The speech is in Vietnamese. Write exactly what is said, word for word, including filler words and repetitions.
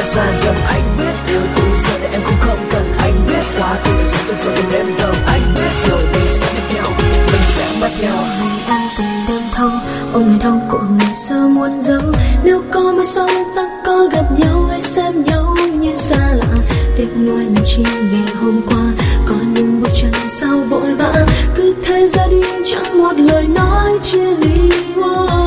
xa dần. Anh biết yêu từ giờ để em cũng không cần anh biết, quá khứ sẽ sống trong sâu trong đêm thầm. Anh biết rồi mình sẽ mất nhau, mình sẽ mất nhau. Mình ăn từng đêm thâu ôm nỗi đau của ngày xưa muôn dấu. Nếu có mai sau ta có gặp nhau hay xem nhau như xa lạ, tiếc nuối làm chi ngày hôm qua có những bước chân sao vội vã, cứ thế ra đi chẳng một lời nói chia ly.